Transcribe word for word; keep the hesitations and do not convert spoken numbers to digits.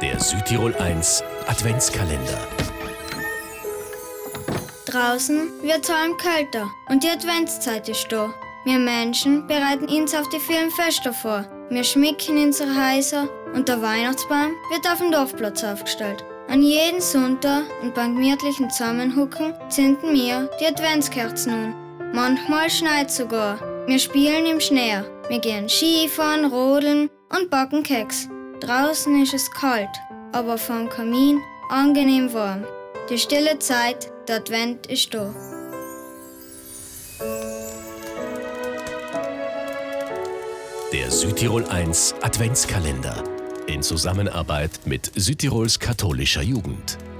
Der Südtirol eins Adventskalender. Draußen wird es allem kälter und die Adventszeit ist da. Wir Menschen bereiten uns auf die vielen Feste vor. Wir schmücken unsere Häuser und der Weihnachtsbaum wird auf dem Dorfplatz aufgestellt. An jeden Sonntag und beim gemütlichen Zusammenhucken zünden wir die Adventskerzen an. Manchmal schneit sogar. Wir spielen im Schnee. Wir gehen Skifahren, rodeln und backen Keks. Draußen ist es kalt, aber vom Kamin angenehm warm. Die stille Zeit, der Advent ist da. Der Südtirol eins Adventskalender in Zusammenarbeit mit Südtirols katholischer Jugend.